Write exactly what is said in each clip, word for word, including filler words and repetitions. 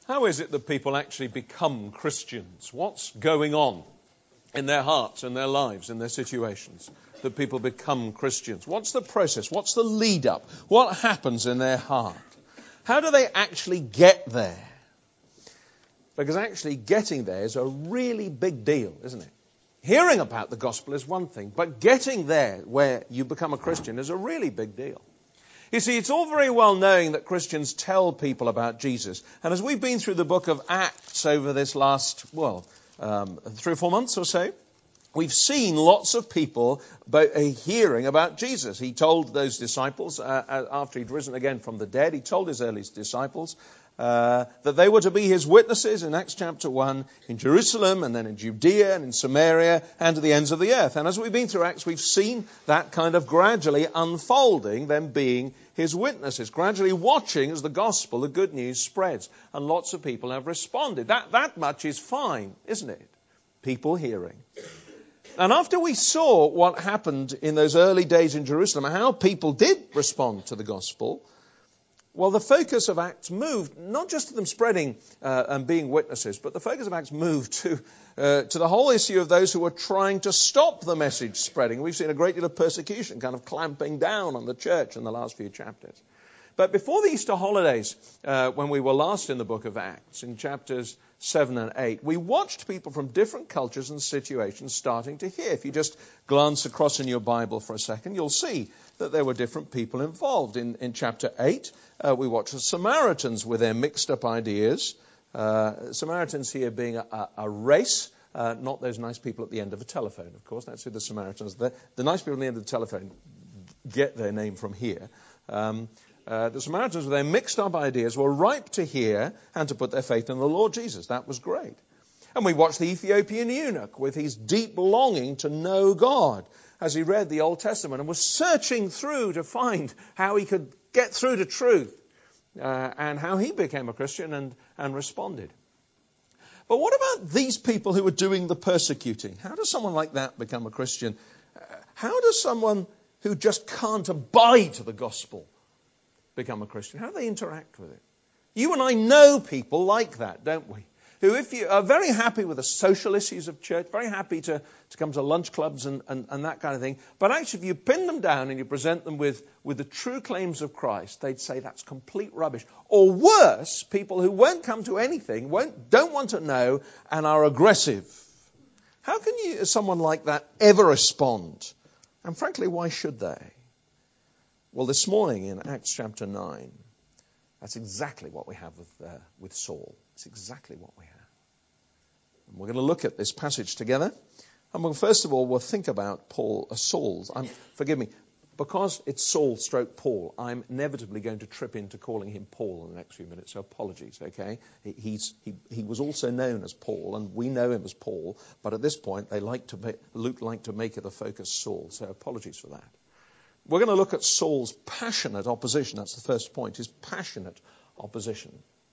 How is it that people actually become Christians? What's going on in their hearts, in their lives, in their situations, that people become Christians? What's the process? What's the lead up? What happens in their heart? How do they actually get there? Because actually getting there is a really big deal, isn't it? Hearing about the gospel is one thing, but getting there where you become a Christian is a really big deal. You see, it's all very well knowing that Christians tell people about Jesus. And as we've been through the book of Acts over this last, well, um, three or four months or so, we've seen lots of people about, uh, hearing about Jesus. He told those disciples, uh, after he'd risen again from the dead, he told his early disciples uh, that they were to be his witnesses in Acts chapter one, in Jerusalem, and then in Judea, and in Samaria, and to the ends of the earth. And as we've been through Acts, we've seen that kind of gradually unfolding, them being his witnesses, gradually watching as the gospel, the good news, spreads. And lots of people have responded. That, that much is fine, isn't it? People hearing. And after we saw what happened in those early days in Jerusalem, how people did respond to the gospel, well, the focus of Acts moved not just to them spreading uh, and being witnesses, but the focus of Acts moved to uh, to the whole issue of those who were trying to stop the message spreading. We've seen a great deal of persecution kind of clamping down on the church in the last few chapters. But before the Easter holidays, uh, when we were last in the book of Acts, in chapters seven and eight, we watched people from different cultures and situations starting to hear. If you just glance across in your Bible for a second, you'll see that there were different people involved. In, in chapter eight, uh, we watched the Samaritans with their mixed up ideas. Uh, Samaritans here being a, a, a race, uh, not those nice people at the end of a telephone, of course. That's who the Samaritans are. The, the nice people at the end of the telephone get their name from here. Um, Uh, the Samaritans, with their mixed up ideas, were ripe to hear and to put their faith in the Lord Jesus. That was great. And we watched the Ethiopian eunuch with his deep longing to know God as he read the Old Testament and was searching through to find how he could get through to truth, uh, and how he became a Christian and, and responded. But what about these people who were doing the persecuting? How does someone like that become a Christian? Uh, how does someone who just can't abide the gospel become a Christian? How do they interact with it? You and I know people like that, don't we? Who, if you are very happy with the social issues of church, very happy to, to come to lunch clubs and, and, and that kind of thing, but actually if you pin them down and you present them with, with the true claims of Christ, they'd say that's complete rubbish. Or worse, people who won't come to anything, won't, don't want to know, and are aggressive. How can you, someone like that ever respond? And frankly, why should they? Well, this morning in Acts chapter nine, that's exactly what we have with uh, with Saul. It's exactly what we have. And we're going to look at this passage together. And we'll, first of all, we'll think about Paul, uh, Saul's. I'm, forgive me, because it's Saul stroke Paul, I'm inevitably going to trip into calling him Paul in the next few minutes, so apologies, okay? He, he's, he, he was also known as Paul, and we know him as Paul, but at this point, they like to make, Luke liked to make it the focus Saul, so apologies for that. We're going to look at Saul's passionate opposition. That's the first point, his passionate opposition.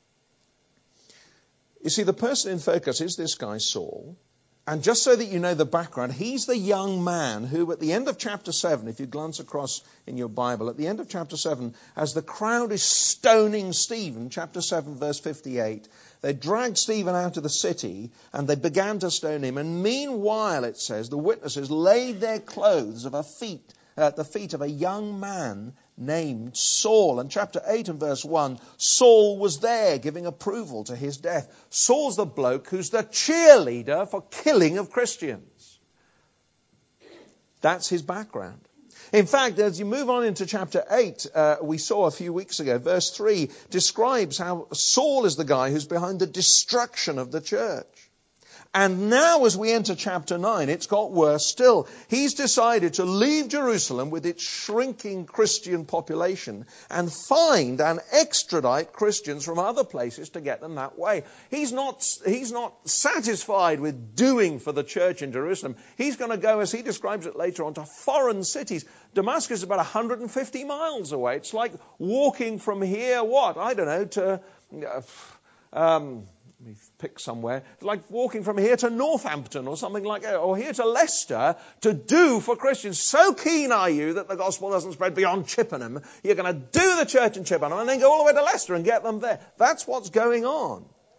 You see, the person in focus is this guy, Saul. And just so that you know the background, he's the young man who at the end of chapter seven, if you glance across in your Bible, at the end of chapter seven, as the crowd is stoning Stephen, chapter seven, verse fifty-eight, they dragged Stephen out of the city and they began to stone him. And meanwhile, it says, the witnesses laid their clothes at her feet, at the feet of a young man named Saul. And chapter eight and verse one, Saul was there giving approval to his death. Saul's the bloke who's the cheerleader for killing of Christians. That's his background. In fact, as you move on into chapter eight, uh, we saw a few weeks ago, verse three describes how Saul is the guy who's behind the destruction of the church. And now as we enter chapter nine, it's got worse still. He's decided to leave Jerusalem with its shrinking Christian population and find and extradite Christians from other places to get them that way. He's not, he's not satisfied with doing for the church in Jerusalem. He's going to go, as he describes it later on, to foreign cities. Damascus is about one hundred fifty miles away. It's like walking from here, what? I don't know, to... Uh, um, Let me pick somewhere. It's like walking from here to Northampton or something like that, or here to Leicester to do for Christians. So keen are you that the gospel doesn't spread beyond Chippenham, you're going to do the church in Chippenham and then go all the way to Leicester and get them there. That's what's going on.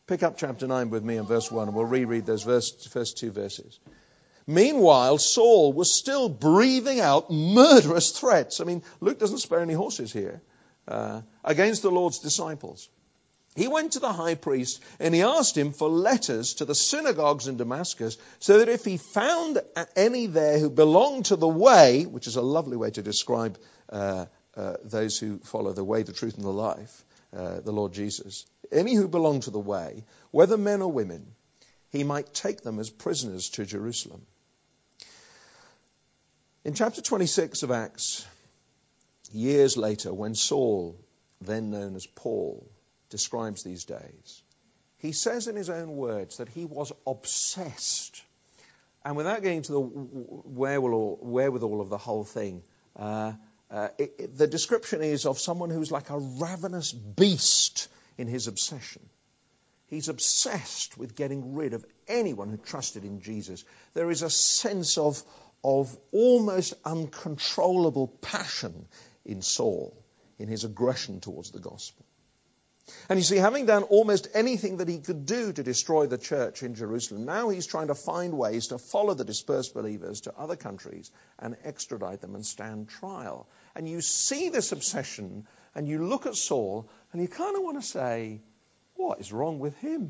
Pick up chapter nine with me in verse one, and we'll reread those verse, first two verses. Meanwhile, Saul was still breathing out murderous threats. I mean, Luke doesn't spare any horses here. Uh, against the Lord's disciples. He went to the high priest and he asked him for letters to the synagogues in Damascus, so that if he found any there who belonged to the way, which is a lovely way to describe uh, uh, those who follow the way, the truth, and the life, uh, the Lord Jesus, any who belonged to the way, whether men or women, he might take them as prisoners to Jerusalem. In chapter twenty-six of Acts, years later, when Saul, then known as Paul, describes these days, he says in his own words that he was obsessed. And without getting to the wherewithal, wherewithal of the whole thing, uh, uh, it, it, the description is of someone who's like a ravenous beast in his obsession. He's obsessed with getting rid of anyone who trusted in Jesus. There is a sense of, of almost uncontrollable passion in Saul, in his aggression towards the gospel. And you see, having done almost anything that he could do to destroy the church in Jerusalem, now he's trying to find ways to follow the dispersed believers to other countries and extradite them and stand trial. And you see this obsession, and you look at Saul, and you kind of want to say, what is wrong with him?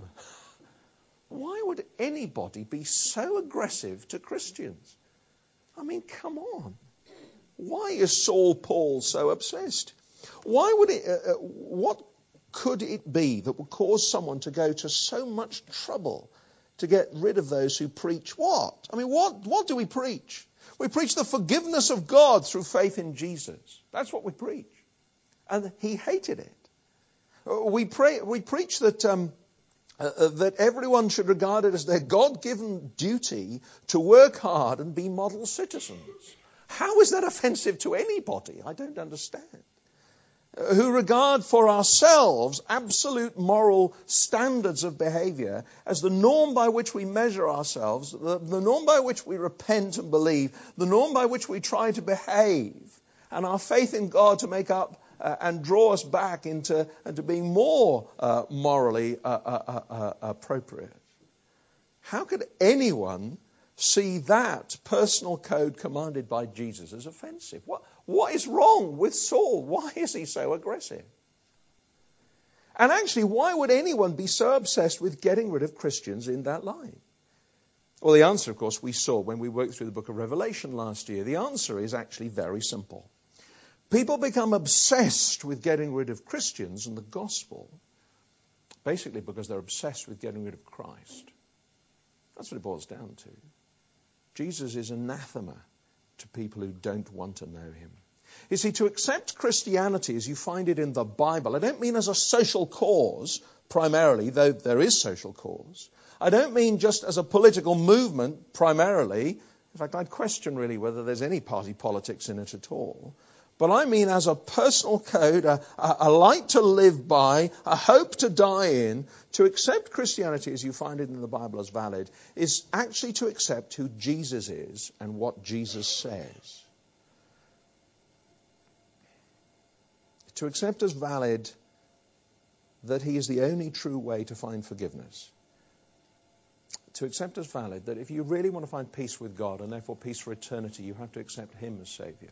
Why would anybody be so aggressive to Christians? I mean, come on. Why is Saul Paul so obsessed? Why would it, uh, what could it be that would cause someone to go to so much trouble to get rid of those who preach what? I mean, what, what do we preach? We preach the forgiveness of God through faith in Jesus. That's what we preach. And he hated it. We pray, we preach that, um, uh, that everyone should regard it as their God-given duty to work hard and be model citizens. How is that offensive to anybody? I don't understand. Who regard for ourselves absolute moral standards of behavior as the norm by which we measure ourselves, the, the norm by which we repent and believe, the norm by which we try to behave, and our faith in God to make up uh, and draw us back into, into being more uh, morally uh, uh, uh, appropriate. How could anyone see that personal code commanded by Jesus as offensive? What, what is wrong with Saul? Why is he so aggressive? And actually, why would anyone be so obsessed with getting rid of Christians in that line? Well, the answer, of course, we saw when we worked through the book of Revelation last year. The answer is actually very simple. People become obsessed with getting rid of Christians and the gospel, basically because they're obsessed with getting rid of Christ. That's what it boils down to. Jesus is anathema to people who don't want to know him. You see, to accept Christianity as you find it in the Bible, I don't mean as a social cause primarily, though there is social cause. I don't mean just as a political movement primarily. In fact, I'd question really whether there's any party politics in it at all. But I mean as a personal code, a, a, a light to live by, a hope to die in. To accept Christianity as you find it in the Bible as valid is actually to accept who Jesus is and what Jesus says. To accept as valid that he is the only true way to find forgiveness. To accept as valid that if you really want to find peace with God and therefore peace for eternity, you have to accept him as Savior.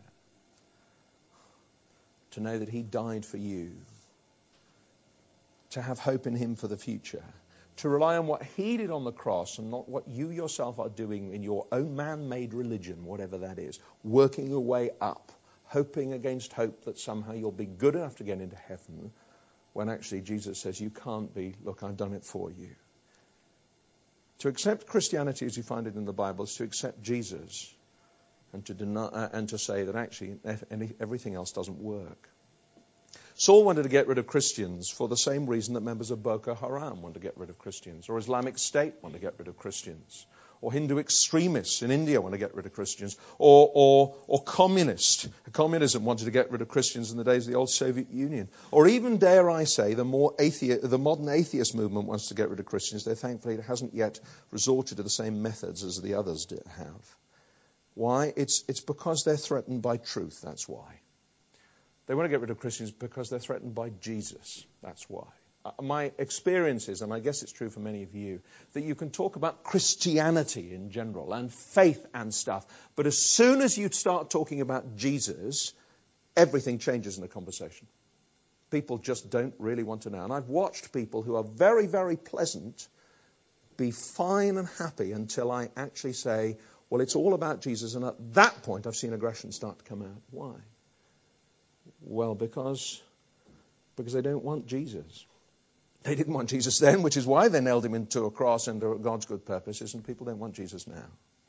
To know that he died for you. To have hope in him for the future. To rely on what he did on the cross and not what you yourself are doing in your own man-made religion, whatever that is. Working your way up. Hoping against hope that somehow you'll be good enough to get into heaven. When actually Jesus says you can't be. Look, I've done it for you. To accept Christianity as you find it in the Bible is to accept Jesus. And to deny, uh, and to say that actually any, everything else doesn't work. Saul wanted to get rid of Christians for the same reason that members of Boko Haram want to get rid of Christians, or Islamic State want to get rid of Christians, or Hindu extremists in India want to get rid of Christians, or or, or communist. Communism wanted to get rid of Christians in the days of the old Soviet Union, or even, dare I say, the more athe- the modern atheist movement wants to get rid of Christians. Though thankfully it hasn't yet resorted to the same methods as the others did have. Why? It's it's because they're threatened by truth, that's why. They want to get rid of Christians because they're threatened by Jesus, that's why. my experience is, and I guess it's true for many of you, that you can talk about Christianity in general and faith and stuff, but as soon as you start talking about Jesus, everything changes in the conversation. People just don't really want to know. And I've watched people who are very, very pleasant be fine and happy until I actually say, well, it's all about Jesus. And at that point, I've seen aggression start to come out. Why? Well, because, because they don't want Jesus. They didn't want Jesus then, which is why they nailed him into a cross under God's good purposes, and people don't want Jesus now.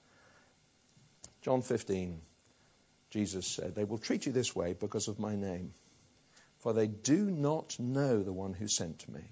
John fifteen, Jesus said, they will treat you this way because of my name, for they do not know the one who sent me.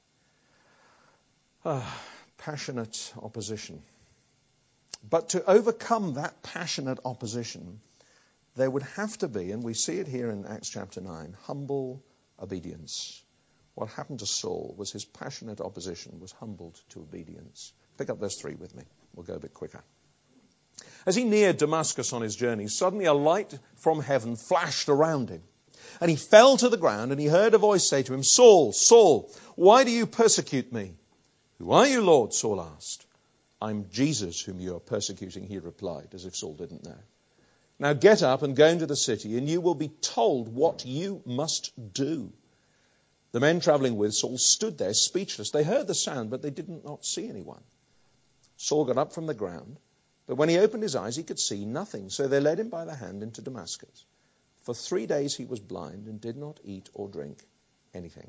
Ah, passionate opposition. But to overcome that passionate opposition, there would have to be, and we see it here in Acts chapter nine, humble obedience. What happened to Saul was his passionate opposition was humbled to obedience. Pick up verse three with me. We'll go a bit quicker. As he neared Damascus on his journey, suddenly a light from heaven flashed around him. And he fell to the ground, and he heard a voice say to him, Saul, Saul, why do you persecute me? Who are you, Lord? Saul asked. I'm Jesus whom you are persecuting, he replied, as if Saul didn't know. Now get up and go into the city, and you will be told what you must do. The men traveling with Saul stood there speechless. They heard the sound, but they did not see anyone. Saul got up from the ground, but when he opened his eyes, he could see nothing. So they led him by the hand into Damascus. For three days he was blind and did not eat or drink anything.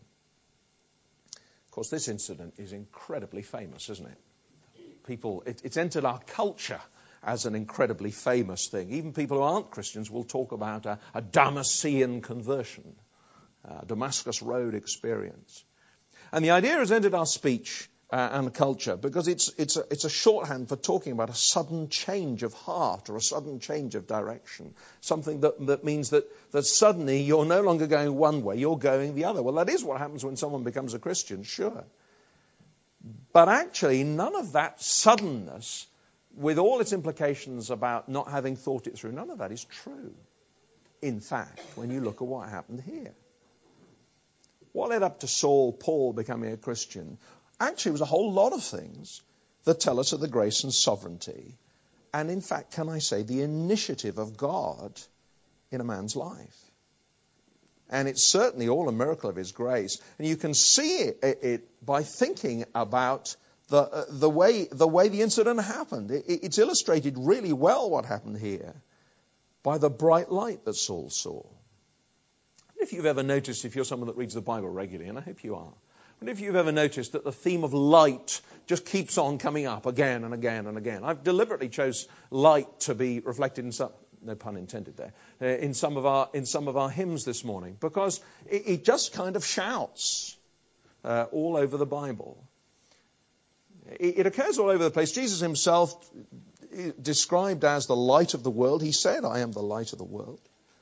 Of course, this incident is incredibly famous, isn't it? People, it, it's entered our culture as an incredibly famous thing. Even people who aren't Christians will talk about a, a Damascean conversion. Uh, Damascus Road experience. And the idea has entered our speech uh, and culture because it's it's a, it's a shorthand for talking about a sudden change of heart or a sudden change of direction. Something that, that means that, that suddenly you're no longer going one way, you're going the other. Well, that is what happens when someone becomes a Christian, sure. But actually, none of that suddenness, with all its implications about not having thought it through, none of that is true. In fact, when you look at what happened here. What led up to Saul, Paul becoming a Christian, actually was a whole lot of things that tell us of the grace and sovereignty. And in fact, can I say, the initiative of God in a man's life. And it's certainly all a miracle of his grace. And you can see it, it by thinking about the, uh, the, way, the way the incident happened. It, it's illustrated really well what happened here by the bright light that Saul saw. If you've ever noticed, if you're someone that reads the Bible regularly, and I hope you are, but if you've ever noticed that the theme of light just keeps on coming up again and again and again. I've deliberately chose light to be reflected in some, no pun intended there, uh, in some of our in some of our hymns this morning, because it, it just kind of shouts uh, all over the Bible. It, it occurs all over the place. Jesus himself described as the light of the world. He said, I am the light of the world.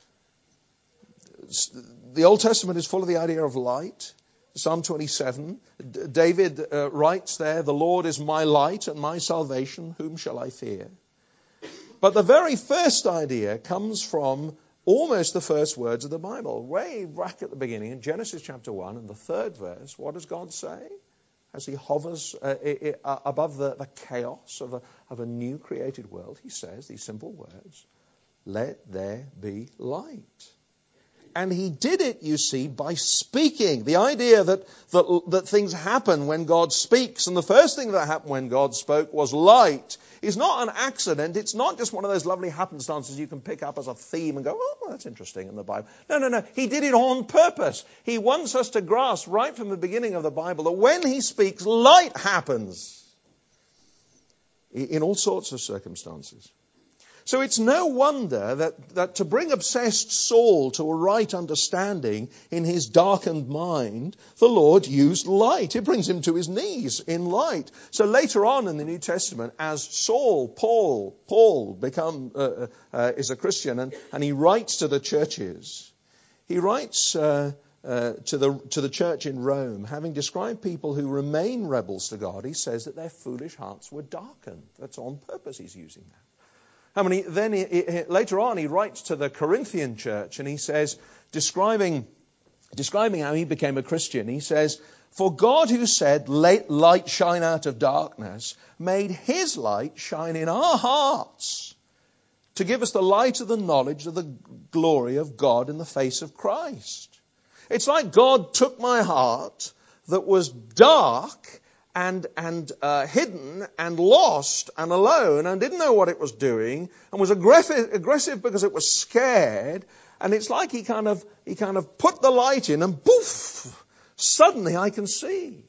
The Old Testament is full of the idea of light. Psalm twenty-seven, D- David uh, writes there, the Lord is my light and my salvation, whom shall I fear? But the very first idea comes from almost the first words of the Bible. Way back at the beginning, in Genesis chapter one, and the third verse, what does God say? As he hovers uh, uh, above the, the chaos of a, of a new created world, he says these simple words, let there be light. And he did it, you see, by speaking. The idea that, that that things happen when God speaks, and the first thing that happened when God spoke was light, is not an accident. It's not just one of those lovely happenstances you can pick up as a theme and go, oh, well, that's interesting in the Bible. No, no, no. He did it on purpose. He wants us to grasp right from the beginning of the Bible that when he speaks, light happens in all sorts of circumstances. So it's no wonder that, that to bring obsessed Saul to a right understanding in his darkened mind, the Lord used light. It brings him to his knees in light. So later on in the New Testament, as Saul, Paul, Paul become uh, uh, is a Christian, and, and he writes to the churches, he writes uh, uh, to the to the church in Rome, having described people who remain rebels to God, he says that their foolish hearts were darkened. That's on purpose he's using that. I mean, he, then he, he, later on he writes to the Corinthian church and he says, describing describing how he became a Christian, he says, "For God who said, 'Let light shine out of darkness,' made his light shine in our hearts to give us the light of the knowledge of the glory of God in the face of Christ." It's like God took my heart that was dark and and uh, hidden and lost and alone and didn't know what it was doing and was aggressive, aggressive because it was scared. And it's like he kind of he kind of put the light in and poof, suddenly I can see.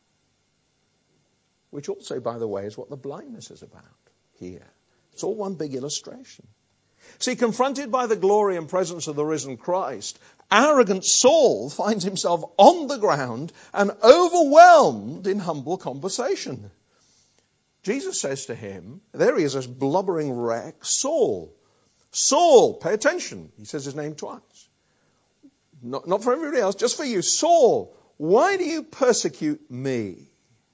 Which also, by the way, is what the blindness is about here. It's all one big illustration. See, confronted by the glory and presence of the risen Christ, arrogant Saul finds himself on the ground and overwhelmed in humble conversation. Jesus says to him, there he is, this blubbering wreck, "Saul, Saul," pay attention, he says his name twice. Not, not for everybody else, just for you. "Saul, why do you persecute me?"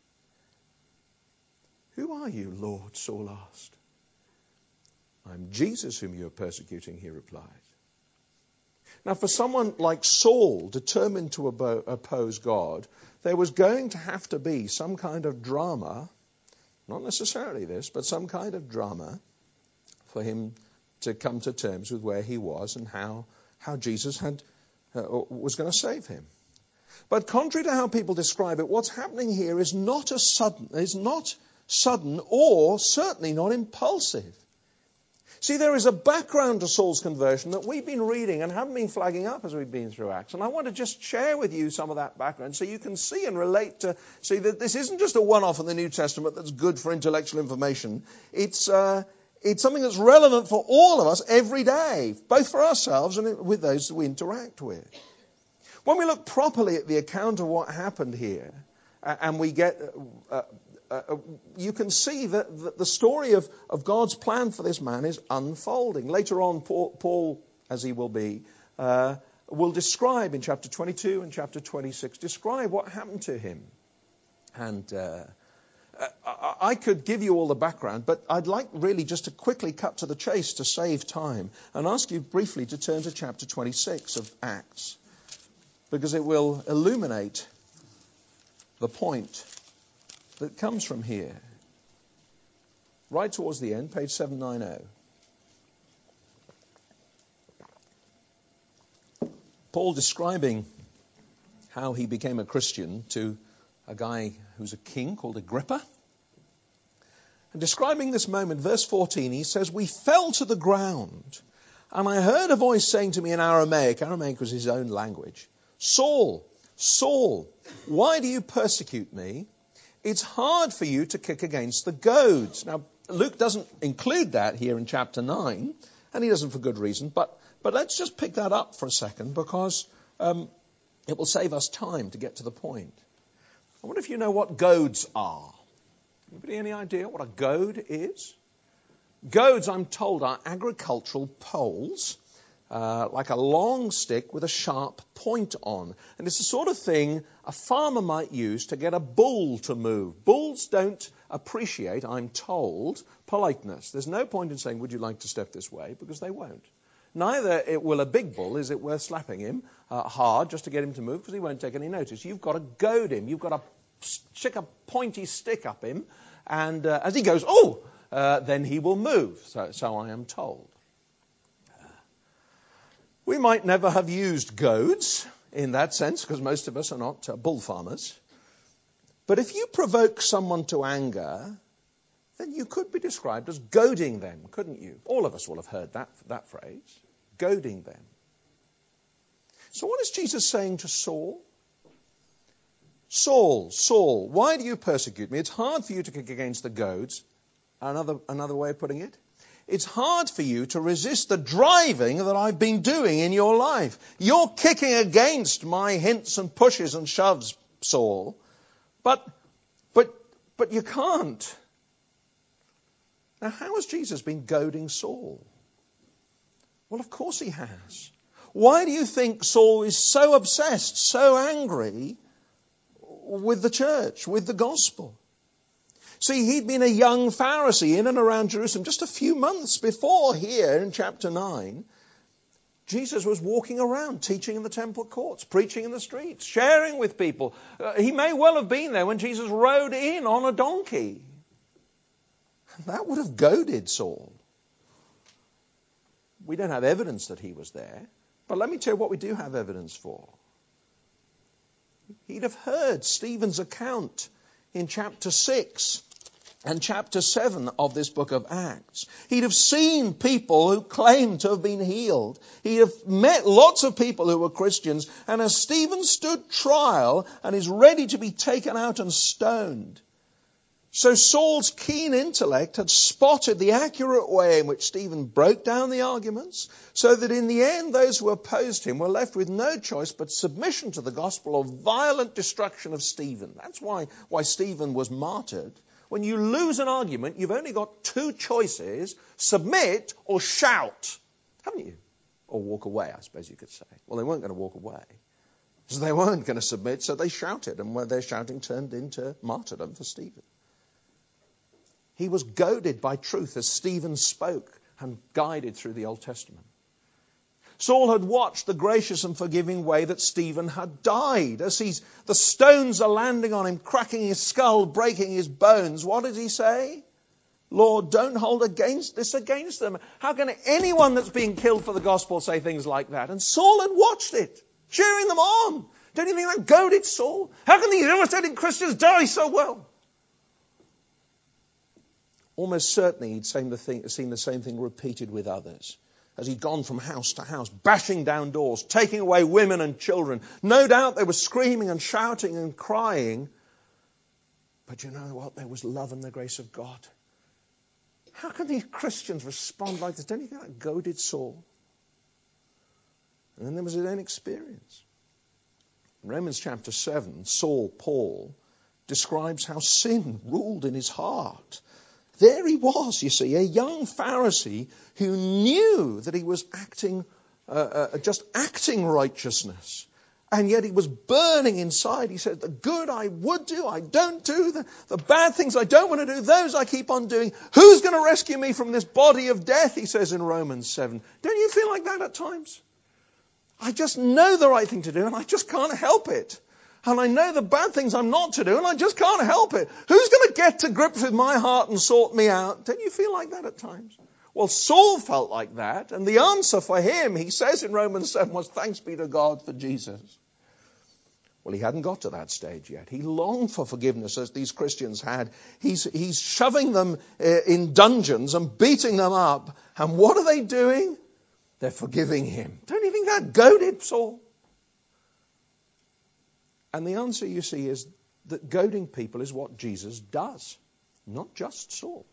"Who are you, Lord?" Saul asked. "I'm Jesus whom you are persecuting," he replied. Now, for someone like Saul, determined to oppose God, there was going to have to be some kind of drama, not necessarily this, but some kind of drama for him to come to terms with where he was and how, how Jesus had uh, was going to save him. But contrary to how people describe it, what's happening here is not a sudden, is not sudden or certainly not impulsive. See, there is a background to Saul's conversion that we've been reading and haven't been flagging up as we've been through Acts. And I want to just share with you some of that background so you can see and relate to, see that this isn't just a one-off in the New Testament that's good for intellectual information. It's, uh, it's something that's relevant for all of us every day, both for ourselves and with those that we interact with. When we look properly at the account of what happened here, uh, and we get... Uh, Uh, you can see that the story of, of God's plan for this man is unfolding. Later on, Paul, Paul as he will be, uh, will describe in chapter twenty-two and chapter twenty-six, describe what happened to him. And uh, I, I could give you all the background, but I'd like really just to quickly cut to the chase to save time and ask you briefly to turn to chapter twenty-six of Acts, because it will illuminate the point that comes from here. Right towards the end, page seven ninety. Paul describing how he became a Christian to a guy who's a king called Agrippa. And describing this moment, verse fourteen, he says, "We fell to the ground, and I heard a voice saying to me in Aramaic," Aramaic was his own language, "Saul, Saul, why do you persecute me? It's hard for you to kick against the goads." Now, Luke doesn't include that here in chapter nine, and he doesn't for good reason, but, but let's just pick that up for a second, because um, it will save us time to get to the point. I wonder if you know what goads are. Anybody any idea what a goad is? Goads, I'm told, are agricultural poles, Uh, like a long stick with a sharp point on. And it's the sort of thing a farmer might use to get a bull to move. Bulls don't appreciate, I'm told, politeness. There's no point in saying, "Would you like to step this way?" because they won't. Neither it will a big bull is it worth slapping him uh, hard just to get him to move, because he won't take any notice. You've got to goad him. You've got to stick a pointy stick up him, and uh, as he goes, oh, uh, then he will move. So, so I am told. We might never have used goads in that sense, because most of us are not uh, bull farmers. But if you provoke someone to anger, then you could be described as goading them, couldn't you? All of us will have heard that, that phrase, goading them. So what is Jesus saying to Saul? "Saul, Saul, why do you persecute me? It's hard for you to kick against the goads." Another, another way of putting it. It's hard for you to resist the driving that I've been doing in your life. You're kicking against my hints and pushes and shoves, Saul. But, but, but you can't. Now, how has Jesus been goading Saul? Well, of course he has. Why do you think Saul is so obsessed, so angry with the church, with the gospel? See, he'd been a young Pharisee in and around Jerusalem just a few months before here in chapter nine. Jesus was walking around, teaching in the temple courts, preaching in the streets, sharing with people. Uh, he may well have been there when Jesus rode in on a donkey. That would have goaded Saul. We don't have evidence that he was there, but let me tell you what we do have evidence for. He'd have heard Stephen's account in chapter six and chapter seven of this book of Acts. He'd have seen people who claimed to have been healed. He'd have met lots of people who were Christians. And as Stephen stood trial and is ready to be taken out and stoned, so Saul's keen intellect had spotted the accurate way in which Stephen broke down the arguments, so that in the end those who opposed him were left with no choice but submission to the gospel or violent destruction of Stephen. That's why, why Stephen was martyred. When you lose an argument, you've only got two choices: submit or shout, haven't you? Or walk away, I suppose you could say. Well, they weren't going to walk away. So they weren't going to submit, so they shouted, and their shouting turned into martyrdom for Stephen. He was goaded by truth as Stephen spoke and guided through the Old Testament. Saul had watched the gracious and forgiving way that Stephen had died. As he's, the stones are landing on him, cracking his skull, breaking his bones. What did he say? Lord, don't hold against this against them. How can anyone that's being killed for the gospel say things like that? And Saul had watched it, cheering them on. Don't you think that goaded Saul? How can these imitating Christians die so well? Almost certainly he'd seen the, thing, seen the same thing repeated with others. As he'd gone from house to house, bashing down doors, taking away women and children. No doubt they were screaming and shouting and crying. But you know what? There was love and the grace of God. How can these Christians respond like this? Don't you think that goaded Saul? And then there was his own experience. In Romans chapter seven, Saul, Paul, describes how sin ruled in his heart. There he was, you see, a young Pharisee who knew that he was acting, uh, uh, just acting righteousness. And yet he was burning inside. He said, the good I would do, I don't do. The, the bad things I don't want to do, those I keep on doing. Who's going to rescue me from this body of death, he says in Romans seven. Don't you feel like that at times? I just know the right thing to do and I just can't help it. And I know the bad things I'm not to do, and I just can't help it. Who's going to get to grips with my heart and sort me out? Don't you feel like that at times? Well, Saul felt like that, and the answer for him, he says in Romans seven, was thanks be to God for Jesus. Well, he hadn't got to that stage yet. He longed for forgiveness, as these Christians had. He's, he's shoving them uh, in dungeons and beating them up. And what are they doing? They're forgiving him. Don't you think that goaded Saul? And the answer, you see, is that goading people is what Jesus does, not just Saul.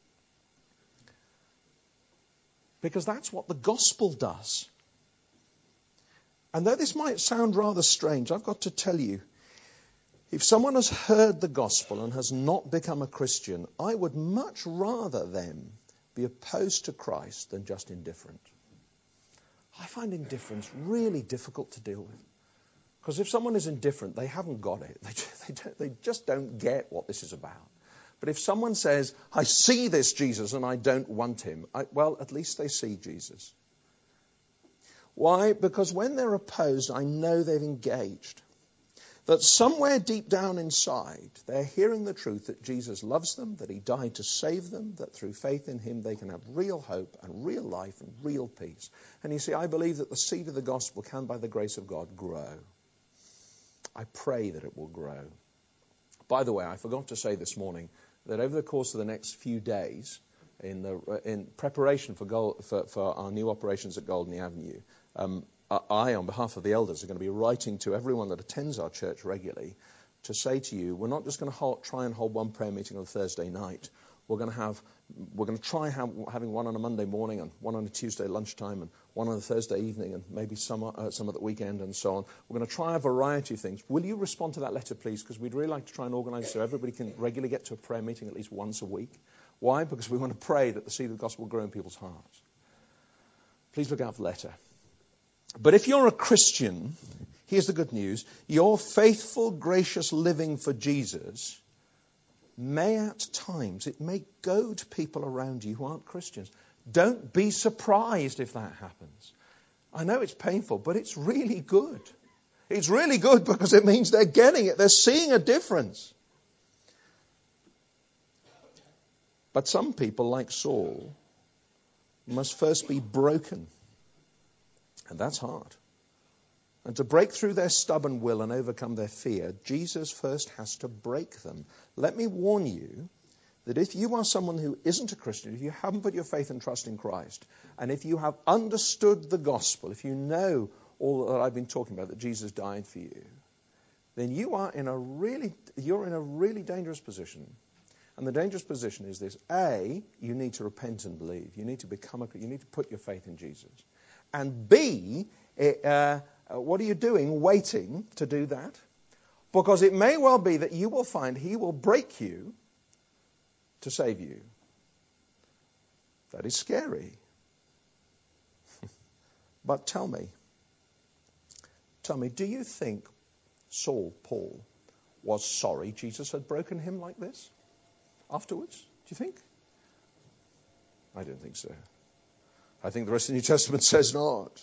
Because that's what the gospel does. And though this might sound rather strange, I've got to tell you, if someone has heard the gospel and has not become a Christian, I would much rather them be opposed to Christ than just indifferent. I find indifference really difficult to deal with. Because if someone is indifferent, they haven't got it. They, they, don't, they just don't get what this is about. But if someone says, I see this Jesus and I don't want him, I, well, at least they see Jesus. Why? Because when they're opposed, I know they've engaged. That somewhere deep down inside, they're hearing the truth that Jesus loves them, that he died to save them, that through faith in him they can have real hope and real life and real peace. And you see, I believe that the seed of the gospel can, by the grace of God, grow. I pray that it will grow. By the way, I forgot to say this morning that over the course of the next few days, in the in preparation for, Gold, for, for our new operations at Goldney Avenue, um, I, on behalf of the elders, are going to be writing to everyone that attends our church regularly to say to you, we're not just going to hold, try and hold one prayer meeting on Thursday night. We're going to have, we're going to try have, having one on a Monday morning and one on a Tuesday lunchtime and one on a Thursday evening and maybe some, uh, some at the weekend and so on. We're going to try a variety of things. Will you respond to that letter, please? Because we'd really like to try and organise so everybody can regularly get to a prayer meeting at least once a week. Why? Because we want to pray that the seed of the gospel will grow in people's hearts. Please look out for the letter. But if you're a Christian, here's the good news. Your faithful, gracious living for Jesus may at times, it may goad people around you who aren't Christians. Don't be surprised if that happens. I know it's painful, but it's really good. It's really good because it means they're getting it. They're seeing a difference. But some people, like Saul, must first be broken. And that's hard. And to break through their stubborn will and overcome their fear, Jesus first has to break them. Let me warn you that if you are someone who isn't a Christian, if you haven't put your faith and trust in Christ, and if you have understood the gospel, if you know all that I've been talking about, that Jesus died for you, then you are in a really, you're in a really dangerous position. And the dangerous position is this: A, you need to repent and believe. You need to become a, you need to put your faith in Jesus. And B, it, uh, what are you doing waiting to do that? Because it may well be that you will find he will break you to save you. That is scary. But tell me, tell me, do you think Saul, Paul, was sorry Jesus had broken him like this afterwards? Do you think? I don't think so. I think the rest of the New Testament says not.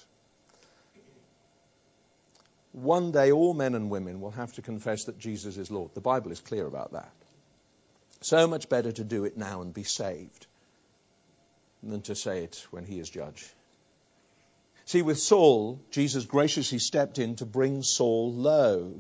One day all men and women will have to confess that Jesus is Lord. The Bible is clear about that. So much better to do it now and be saved than to say it when he is judge. See, with Saul, Jesus graciously stepped in to bring Saul low.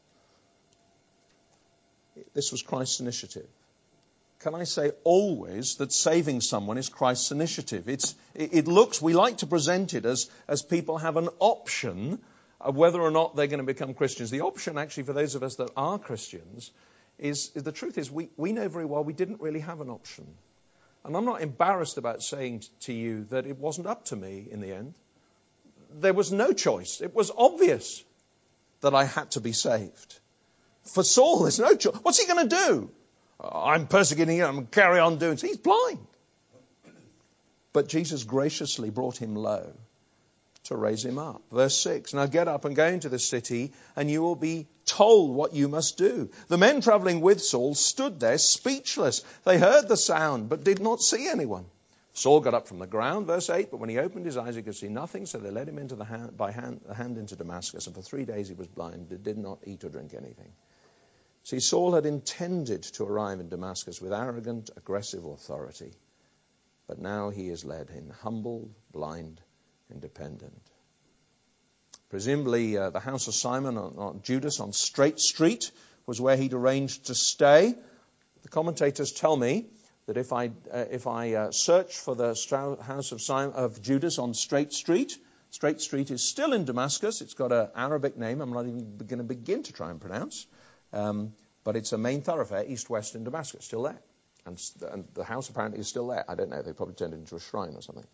This was Christ's initiative. Can I say always that saving someone is Christ's initiative? It's, it, it looks, we like to present it as, as people have an option of whether or not they're going to become Christians. The option, actually, for those of us that are Christians, is, is the truth is we, we know very well we didn't really have an option. And I'm not embarrassed about saying to you that it wasn't up to me in the end. There was no choice. It was obvious that I had to be saved. For Saul, there's no choice. What's he going to do? I'm persecuting him, I'm going to carry on doing so. He's blind. But Jesus graciously brought him low to raise him up. Verse six, now get up and go into the city, and you will be told what you must do. The men traveling with Saul stood there speechless. They heard the sound, but did not see anyone. Saul got up from the ground, verse eight, but when he opened his eyes, he could see nothing, so they led him into the hand, by hand, the hand into Damascus, and for three days he was blind, and did not eat or drink anything. See, Saul had intended to arrive in Damascus with arrogant, aggressive authority, but now he is led in humble, blind, independent. Presumably, uh, the house of Simon on, on Judas on Straight Street was where he'd arranged to stay. The commentators tell me that if I uh, if I uh, search for the Stra- house of Simon of Judas on Straight Street, Straight Street is still in Damascus. It's got an Arabic name I'm not even going to begin to try and pronounce. Um, but it's a main thoroughfare, east-west in Damascus, still there. And, and the house apparently is still there. I don't know, they probably turned it into a shrine or something.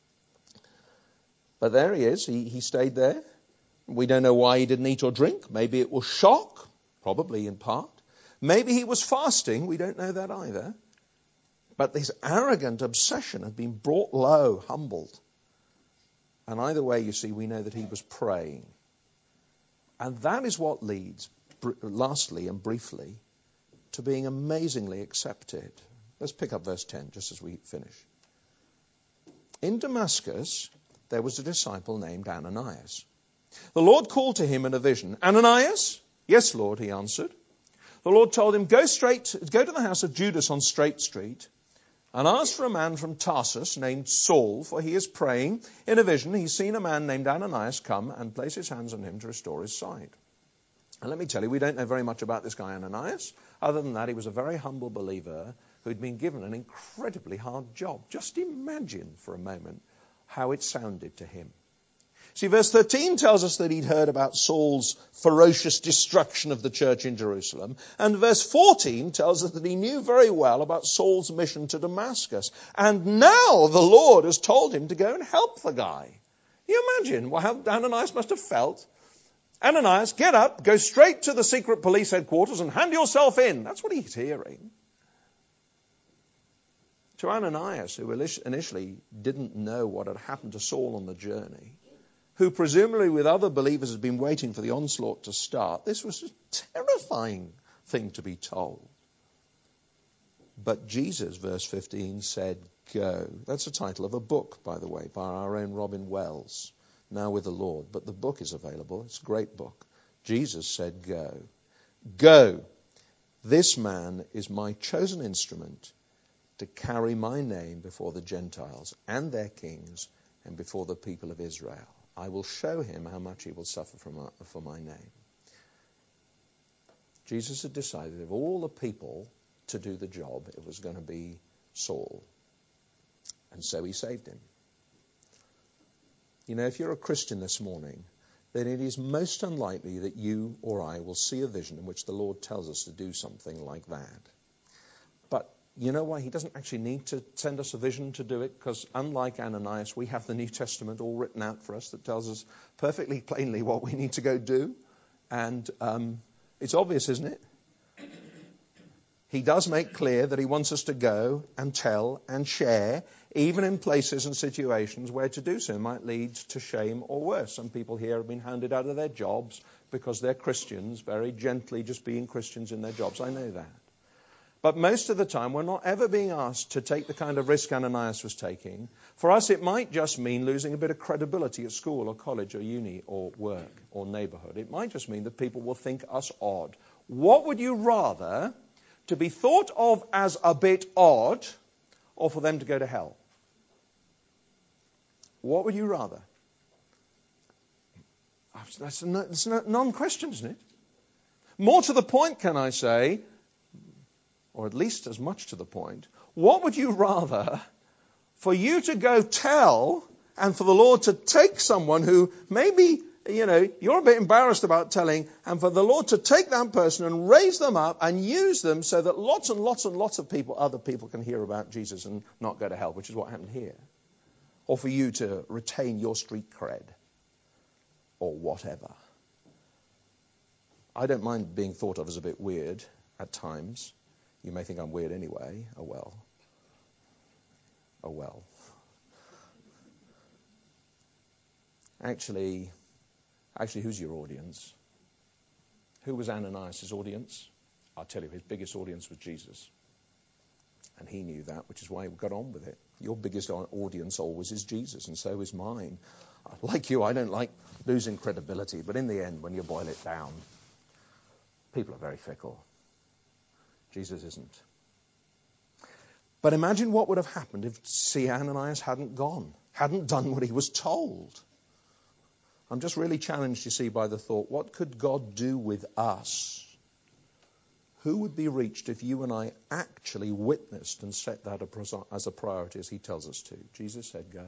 But there he is, he, he stayed there. We don't know why he didn't eat or drink. Maybe it was shock, probably in part. Maybe he was fasting, we don't know that either. But this arrogant obsession had been brought low, humbled. And either way, you see, we know that he was praying. And that is what leads, lastly and briefly, to being amazingly accepted. Let's pick up verse ten just as we finish. In Damascus, there was a disciple named Ananias. The Lord called to him in a vision, Ananias? Yes, Lord, he answered. The Lord told him, go straight, go to the house of Judas on Straight Street and ask for a man from Tarsus named Saul, for he is praying. In a vision, he's seen a man named Ananias come and place his hands on him to restore his sight. And let me tell you, we don't know very much about this guy Ananias. Other than that, he was a very humble believer who'd been given an incredibly hard job. Just imagine for a moment how it sounded to him. See, verse thirteen tells us that he'd heard about Saul's ferocious destruction of the church in Jerusalem. And verse fourteen tells us that he knew very well about Saul's mission to Damascus. And now the Lord has told him to go and help the guy. Can you imagine how Ananias must have felt? Ananias, get up, go straight to the secret police headquarters and hand yourself in. That's what he's hearing. To Ananias, who initially didn't know what had happened to Saul on the journey, who presumably with other believers had been waiting for the onslaught to start, this was a terrifying thing to be told. But Jesus, verse fifteen, said, go. That's the title of a book, by the way, by our own Robin Wells. now with the Lord. But the book is available. It's a great book. Jesus said, go. Go. This man is my chosen instrument to carry my name before the Gentiles and their kings and before the people of Israel. I will show him how much he will suffer for my, for my name. Jesus had decided of all the people to do the job, it was going to be Saul. And so he saved him. You know, if you're a Christian this morning, then it is most unlikely that you or I will see a vision in which the Lord tells us to do something like that. But you know why? He doesn't actually need to send us a vision to do it, because unlike Ananias, we have the New Testament all written out for us that tells us perfectly plainly what we need to go do. And um, it's obvious, isn't it? He does make clear that he wants us to go and tell and share, even in places and situations where to do so might lead to shame or worse. Some people here have been hounded out of their jobs because they're Christians, very gently just being Christians in their jobs. I know that. But most of the time, we're not ever being asked to take the kind of risk Ananias was taking. For us, it might just mean losing a bit of credibility at school or college or uni or work or neighborhood. It might just mean that people will think us odd. What would you rather? To be thought of as a bit odd, or for them to go to hell? What would you rather? That's a, that's a non-question, isn't it? More to the point, can I say, or at least as much to the point, what would you rather for you to go tell and for the Lord to take someone who maybe, you know, you're a bit embarrassed about telling, and for the Lord to take that person and raise them up and use them so that lots and lots and lots of people, other people can hear about Jesus and not go to hell, which is what happened here. Or for you to retain your street cred or whatever. I don't mind being thought of as a bit weird at times. You may think I'm weird anyway. Oh well. Oh well. Actually, actually, who's your audience? Who was Ananias' audience? I'll tell you, his biggest audience was Jesus. And he knew that, which is why he got on with it. Your biggest audience always is Jesus, and so is mine. Like you, I don't like losing credibility, but in the end, when you boil it down, people are very fickle. Jesus isn't. But imagine what would have happened if, see, Ananias hadn't gone, hadn't done what he was told. I'm just really challenged, you see, by the thought, what could God do with us? Who would be reached if you and I actually witnessed and set that as a priority as he tells us to? Jesus said, go.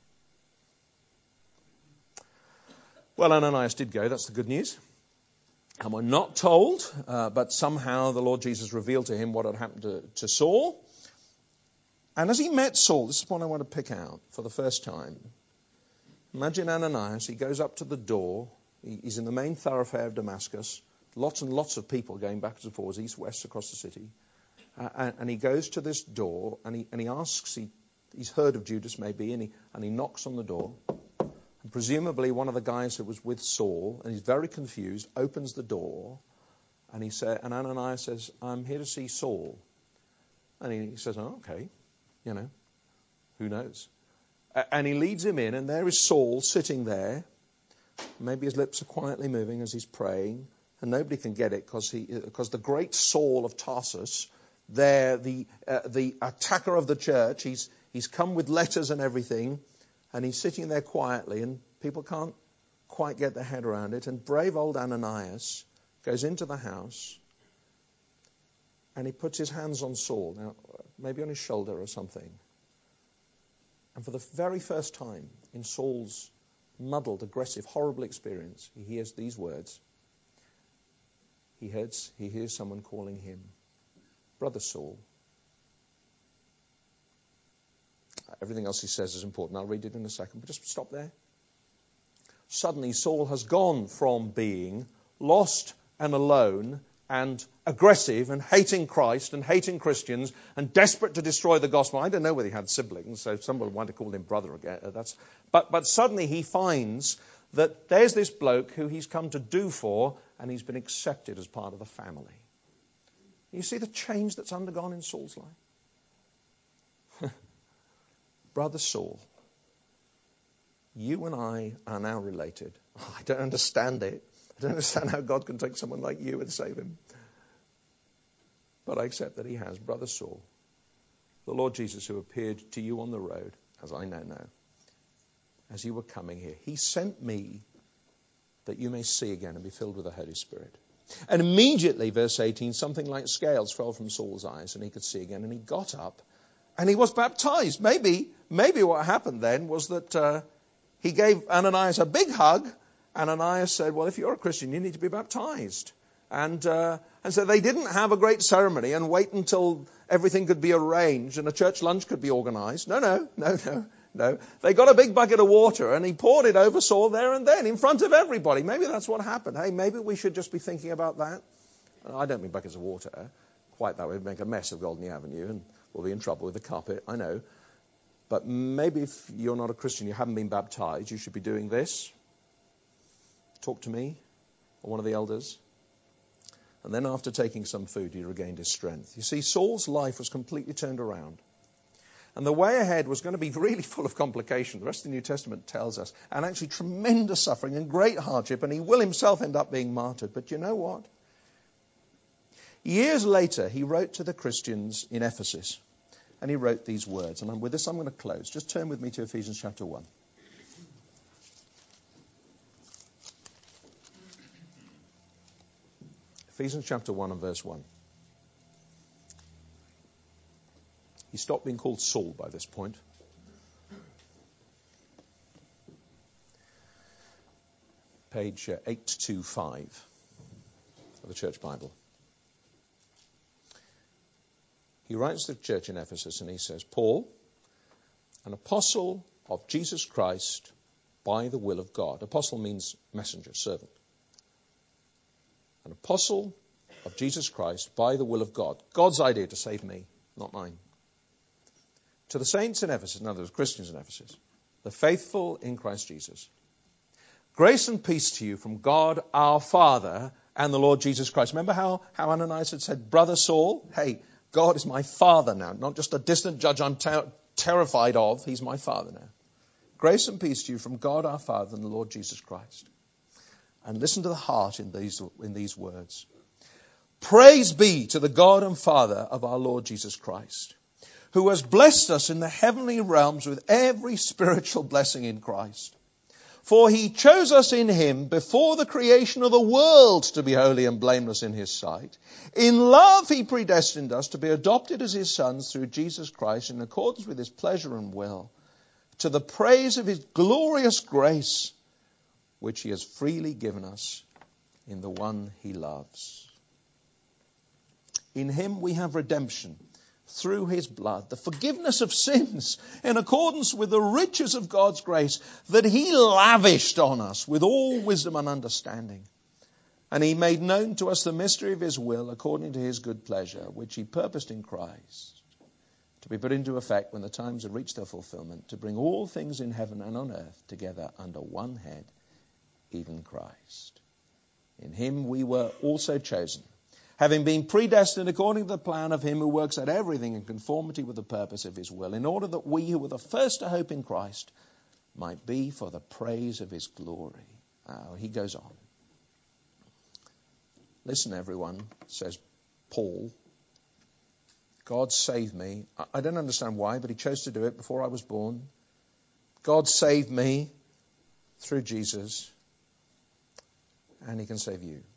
Well, Ananias did go. That's the good news. And we're not told, uh, but somehow the Lord Jesus revealed to him what had happened to, to Saul. And as he met Saul, this is what I want to pick out for the first time. Imagine Ananias, he goes up to the door. He, he's in the main thoroughfare of Damascus. Lots and lots of people going backwards and forwards, east, west, across the city. Uh, and, and he goes to this door and he, and he asks, he, he's heard of Judas maybe, and he, and he knocks on the door. And presumably one of the guys who was with Saul, and he's very confused, opens the door, and he said, and Ananias says, I'm here to see Saul. And he, he says, oh, okay, you know, who knows? A- and he leads him in, and there is Saul sitting there. Maybe his lips are quietly moving as he's praying, and nobody can get it because he, because the great Saul of Tarsus, there, the uh, the attacker of the church, he's he's come with letters and everything. And he's sitting there quietly, and people can't quite get their head around it. And brave old Ananias goes into the house, and he puts his hands on Saul, now maybe on his shoulder or something. And for the very first time in Saul's muddled, aggressive, horrible experience, he hears these words. He hears, he hears someone calling him, Brother Saul. Everything else he says is important. I'll read it in a second, but just stop there. Suddenly, Saul has gone from being lost and alone and aggressive and hating Christ and hating Christians and desperate to destroy the gospel. I don't know whether he had siblings, so someone wanted to call him brother again. That's, but, but suddenly he finds that there's this bloke who he's come to do for, and he's been accepted as part of the family. You see the change that's undergone in Saul's life? Brother Saul. You and I are now related. Oh, I don't understand it. I don't understand how God can take someone like you and save him. But I accept that he has. Brother Saul, the Lord Jesus who appeared to you on the road, as I now know, as you were coming here, he sent me that you may see again and be filled with the Holy Spirit. And immediately, verse eighteen, something like scales fell from Saul's eyes and he could see again. And he got up and he was baptized. Maybe, maybe what happened then was that uh, he gave Ananias a big hug. Ananias said, well, if you're a Christian, you need to be baptized. And, uh, and so they didn't have a great ceremony and wait until everything could be arranged and a church lunch could be organized. No, no, no, no. No, they got a big bucket of water and he poured it over Saul there and then in front of everybody. Maybe that's what happened. Hey, maybe we should just be thinking about that. I don't mean buckets of water. Quite that way. We'd make a mess of Goldney Avenue and we'll be in trouble with the carpet. I know. But maybe if you're not a Christian, you haven't been baptized, you should be doing this. Talk to me or one of the elders. And then after taking some food, he regained his strength. You see, Saul's life was completely turned around. And the way ahead was going to be really full of complications. The rest of the New Testament tells us. And actually tremendous suffering and great hardship. And he will himself end up being martyred. But you know what? Years later, he wrote to the Christians in Ephesus. And he wrote these words. And with this, I'm going to close. Just turn with me to Ephesians chapter one. Ephesians chapter one and verse one. He stopped being called Saul by this point. Page uh, eight twenty-five of the Church Bible. He writes to the church in Ephesus and he says, Paul, an apostle of Jesus Christ by the will of God. Apostle means messenger, servant. An apostle of Jesus Christ by the will of God. God's idea to save me, not mine. To the saints in Ephesus, in other words, Christians in Ephesus, the faithful in Christ Jesus. Grace and peace to you from God our Father and the Lord Jesus Christ. Remember how, how Ananias had said, Brother Saul, hey, God is my Father now, not just a distant judge I'm ter- terrified of. He's my Father now. Grace and peace to you from God our Father and the Lord Jesus Christ. And listen to the heart in these, in these words. Praise be to the God and Father of our Lord Jesus Christ, who has blessed us in the heavenly realms with every spiritual blessing in Christ. For he chose us in him before the creation of the world to be holy and blameless in his sight. In love he predestined us to be adopted as his sons through Jesus Christ in accordance with his pleasure and will, to the praise of his glorious grace, which he has freely given us in the one he loves. In him we have redemption through his blood, the forgiveness of sins in accordance with the riches of God's grace that he lavished on us with all wisdom and understanding. And he made known to us the mystery of his will according to his good pleasure, which he purposed in Christ to be put into effect when the times have reached their fulfillment, to bring all things in heaven and on earth together under one head, even Christ. In him we were also chosen, having been predestined according to the plan of him who works out everything in conformity with the purpose of his will, in order that we who were the first to hope in Christ might be for the praise of his glory. Oh, he goes on. Listen, everyone, says Paul. God saved me. I don't understand why, but he chose to do it before I was born. God saved me through Jesus, and he can save you.